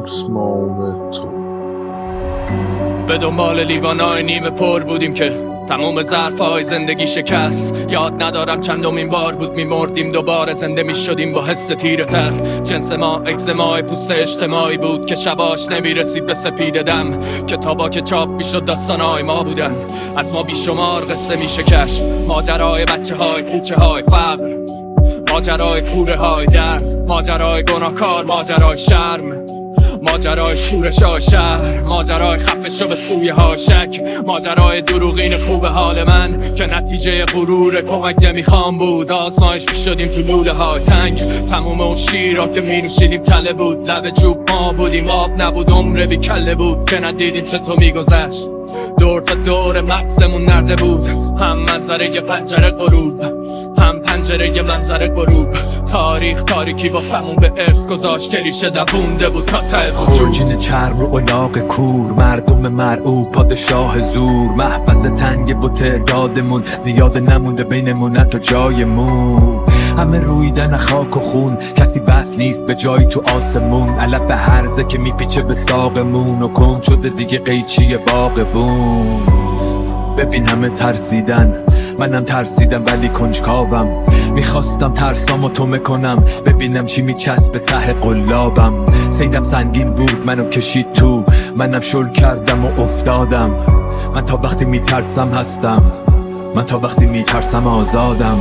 ریسمان تو. به دنبال لیوانای نیمه پر بودیم که تموم ظرف‌های زندگی شکست. یاد ندارم چندمین بار بود میمردیم دوباره زنده میشدیم با حس تیره تر. جنس ما اگزمای پوست اجتماعی بود که شباش نمیرسید به سپید دم. کتابا که چاپ میشد داستانای ما بودن، از ما بیشمار قصه میشه کشف. ماجرای بچه های کوچه های فقر، ماجرای کوره های درد، ماجرای گناهکار، ماجرای شرم، ماجرای شورش های شهر، ماجرای خفش به سویه ها شک، ماجرای دروغین خوب حال من که نتیجه غرور کمک نمیخوام بود. آزمایش میشدیم تو لوله های تنگ، تموم اون شیرا که مینوشیدیم تله بود. لب جوب ما بودیم، آب نبود، عمر بی کله بود که ندیدیم چطور میگذشت. دور تا دور مغزمون نرده بود، هم منظره یه پنجره غروب، هم پنجره یه منظره غروب. تاریخ تاریکی واسمون به ارث گذاشت که ریشه دوونده بود تا ته خورجین چرم رو الاغ کور، مردم مرعوب پادشاه زور. محبس تنگه و تعدادمون زیاد نمونده بینمون حتی جایمون. همه رویدن خاک و خون، کسی بس نیست به جایی تو آسمون. علف هرزه که میپیچه به ساقمون و کن شده دیگه قیچی باغبون. ببین همه ترسیدن، منم ترسیدم ولی کنجکاوم. میخواستم ترسامو تو میکنم، ببینم چی میچسبه ته قلابم. سیدم سنگین بود منو کشید تو، منم شل کردم و افتادم. من تا وقتی میترسم هستم، من تا وقتی میترسم آزادم.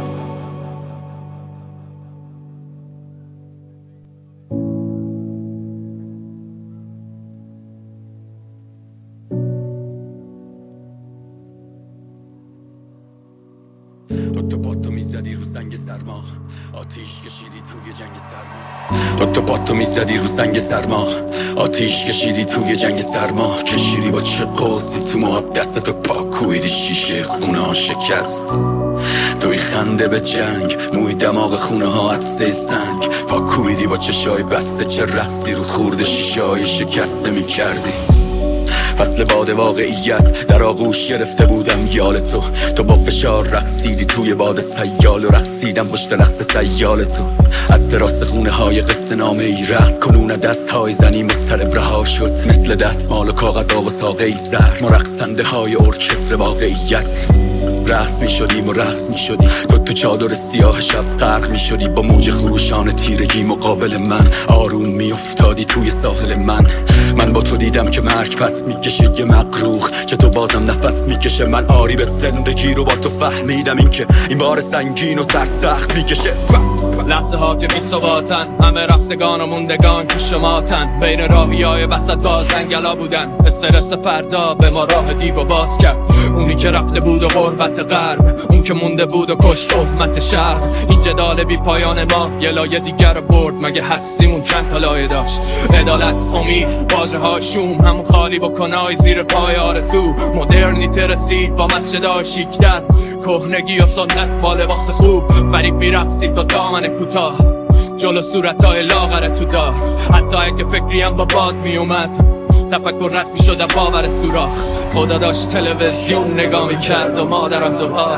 پاتو میزدی رو سنگ سرما، آتیش کشیدی توی جنگ سرما. پاتو میزدی رو سنگ سرما، آتیش کشیدی توی جنگ سرما. کشیدی با چه قوسی تو موهات، دستتو پاکویدی شیشه خونه ها شکست. توی خنده به جنگ، موی دماغ خونه ها عطسه سنگ. پاکویدی با چشای بسته، چه رقصی رو خورده شیشه های شکسته میکردی. فصل باد واقعیت در آغوش گرفته بودم یال تو با فشار رقصیدی توی باد سیال و رقصیدم پشت رقص سیال تو. از تراس خونه های قصه نامه ای رقص کنون دست های زنی مضطرب رها شد، مثل دستمال و کاغذها و ساقه ای زهر. ما رقصنده های ارکستر واقعیت رقص می شدیم و رقص می شدی تو چادر سیاه شب غرق می شدی. با موج خروشان تیرگی مقابل من آروم می افتادی توی ساحل من با تو دیدم که مرگ پس می کشه یه مقروخ، که تو بازم نفس می کشه. من آری به زندگی رو با تو فهمیدم، این که این بار سنگین و سرسخت می کشه. لحظه ها که بی ثباتن، همه رفتگان و موندگان که شماتن. بین راهی های وسط بازنگلا بودن، استرس فردا به ما راه دیو باز کرد. اونی که رفته بود و غربت غرب، اون که مونده بود و کشت تهمت شرق. این جدال بی پایان ما یه لایه دیگر رو برد، مگه هستیمون چند تا لایه داشت؟ عدالت، امید، واژه ها شوم، همون خالی بکنای زیر پای آرزو. مدرنیته رسید با مسجدها شیکتر، کهنگی و سنت با لباس خوب. فریب میرقصید با دامن کوتاه جلو صورتهای لاغر تو دار. حتی اگه فکریم با باد میومد، تفکر رد میشد باور سوراخ. خدا داشت تلویزیون نگاه میکرد و مادرم دعا.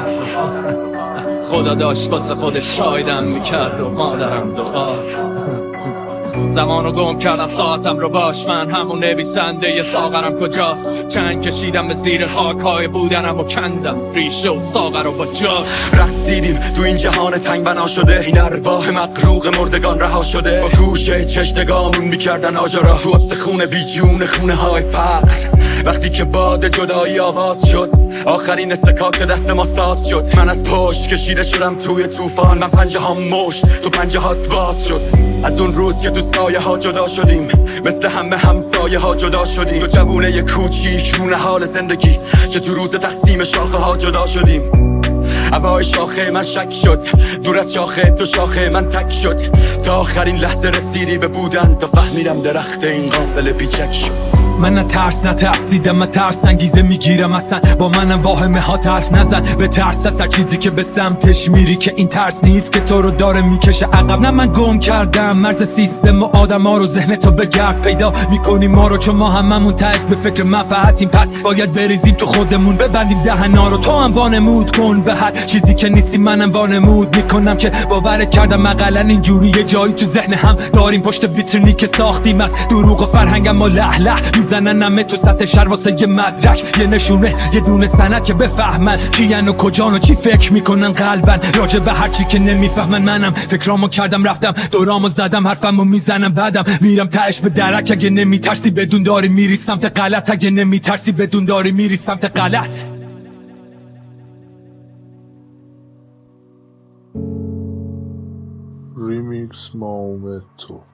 خدا داشت واسه خودش شایدم میکرد و مادرم دعا. زمان رو گم کردم ساعتم رو باش، من همون نویسنده ی ساغرم کجاست؟ چند کشیدم به زیر خاک های بودنم و کندم ریشه و ساغر رو با جاش. رقصیدیم تو این جهان تنگ بنا شده، این ارواح مقروق مردگان رها شده. با گوشه چش نگامون میکردن آجرا تو استخونه بی جون خونه های فقر. وقتی که باد جدایی آواز شد، آخرین استکاک دست ما ساز شد. من از پشت کشیده شدم توی طوفان، من پنجه ها مشت تو پنجه هات باز شد. از اون روز که تو سایه ها جدا شدیم، مثل همه همسایه ها جدا شدیم. تو جوونه ی کوچیک رونه حال زندگی، که تو روز تقسیم شاخه ها جدا شدیم. هوای شاخه من شک شد، دور از شاخه تو شاخه من تک شد. تا آخرین لحظه رسیدی به بودن، تا فهمیدم درخت این قافله پیچک شد. من نه ترس نه ترسیدم، من ترس انگیزه میگیرم اصلا. با منم واهمه ها حرف نزن، به ترس از هر چیزی که به سمتش میری، که این ترس نیست که تو رو داره میکشه عقب. نه من گم کردم مرز سیستم و آدم ها رو، ذهن تو به گرد پیدا میکنیم ما رو، چون ما هممون تهش به فکر منفعتیم. پس باید بریزیم تو خودمون، ببندیم دهنا رو. تو هم وانمود کن به هر چیزی که نیستی، منم وانمود میکنم که باور کردم اقلا اینجوری یه جایی تو ذهن هم داریم. پشت ویترینی که ساختیم از دروغ و فرهنگم ما له له میزنن همه تو سطح شهر واسه یه مدرک، یه نشونه، یه دونه سند که بفهمن کیان و کجان و چی فکر میکنن قلبن راجع به هر چی که نمیفهمن. منم فکرامو کردم رفتم دورامو زدم، حرفمو میزنم بعدم میرم تهش به درک. اگه نمیترسی بدون داری میری سمت غلط، اگه نمیترسی بدون داری میری سمت غلط. Remix Momento.